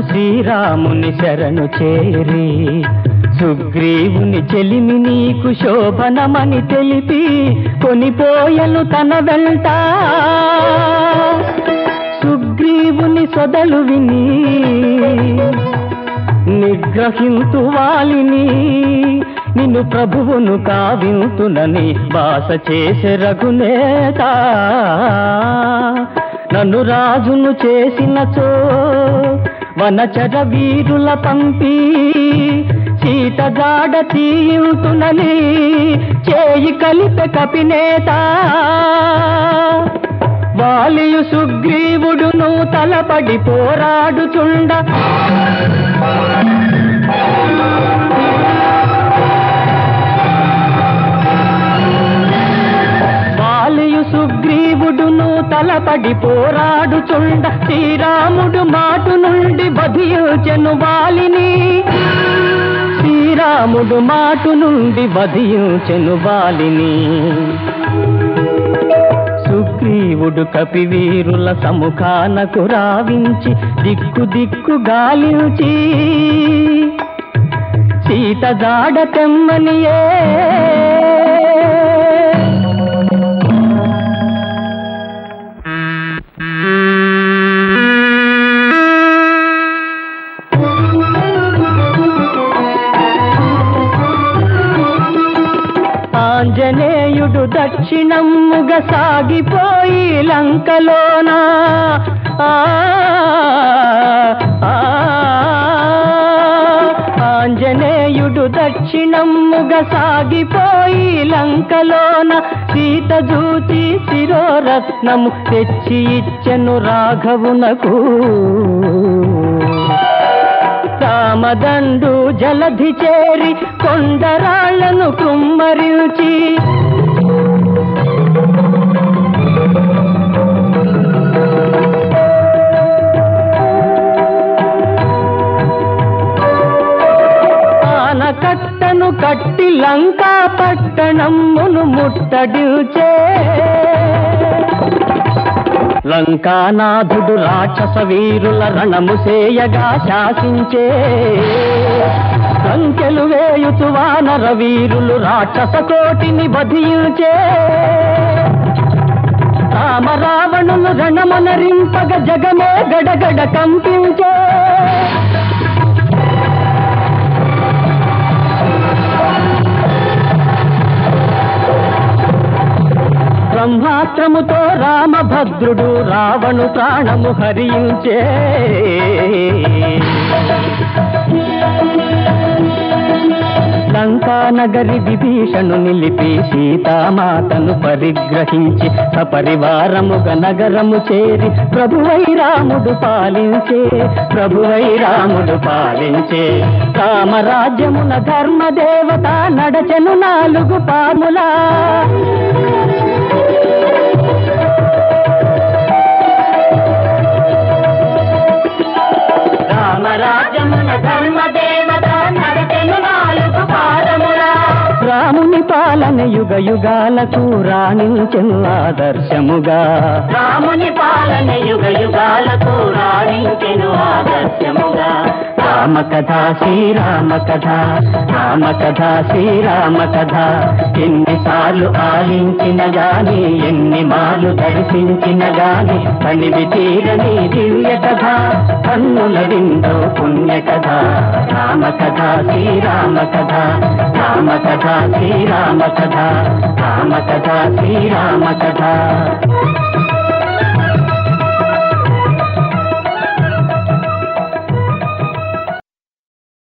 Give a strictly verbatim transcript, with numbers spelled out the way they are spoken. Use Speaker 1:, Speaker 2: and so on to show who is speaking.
Speaker 1: శ్రీరాముని శరణు చేరి సుగ్రీవుని చెలిమి నీకు శోభనమని తెలిపి కొనిపోయను తన వెంట. సుగ్రీవుని సొదలు విని నిగ్రహింతు వాలిని నిన్ను ప్రభువును కావింతునని బాస చేసే రఘునేత. నన్ను రాజును చేసినచో వనచర వీరుల పంపి సీత జాడ తీయుతునని చేయి కలిపే కపినేత. వాలియు సుగ్రీవుడును తలపడి పోరాడుచుండ వాలియు సుగ్రీవుడును తలపడి పోరాడుచుండ శ్రీరాముడు మాటు నుండి వధించెను వాలిని. శ్రీరాముడు మాటు నుండి వధించెను వాలిని. సుగ్రీవుడు కపివీరుల సముఖానకు రావించి దిక్కు దిక్కు గాలించి సీత జాడ తెమ్మనియే. ఆంజనేయుడు దక్షిణముగ సాగిపోయి లంకలోనా ఆంజనేయుడు దక్షిణముగ సాగిపోయి లంకలోన సీత జూచి శిరోరత్నము తెచ్చి ఇచ్చెను రాఘవునకు. రామదండు జలధి చేరి కొండరాళ్లను కుమ్మరించి ఆనకట్టను కట్టి లంకా పట్టణమును ముట్టడిల్చే. లంకానాథుడు రాక్షస వీరుల రణము సేయగా శాసించే. సంఖ్యలు వేయుచు వానర వీరులు రాక్షస కోటిని వధించే. రామరావణులు రణమునరింపగ జగమే గడగడ కంపించే. బ్రహ్మాస్త్రముతో రామభద్రుడు రావణు ప్రాణము హరించే. లంకానగరి విభీషణు నిలిపి సీతామాతను పరిగ్రహించి సపరివారముగ నగరము చేరి ప్రభువై రాముడు పాలించే. ప్రభువై రాముడు పాలించే. రామరాజ్యమున ధర్మదేవత నడచెను నాలుగు పాములా. రామరాజ్యమున ధర్మదేవత నడచెను నాలుగు పాదములా. రాముని పాలన యుగ యుగాలకు రాణించెను ఆదర్శముగా. రాముని పాలన యుగ యుగాలకు రాణించెను ఆదర్శముగా. రామ కథ శ్రీరామ కథ, రామ కథ శ్రీరామ కథ. ఎన్నిసార్లు ఆలించిన గాని ఎన్ని మాలు దర్శించిన గాని తనివి తీరని దివ్య కథ. కన్నుల విందో పుణ్య కథ. రామ కథ శ్రీరామ కథ, రామ కథ శ్రీరామ కథ, రామ కథ శ్రీరామ కథ.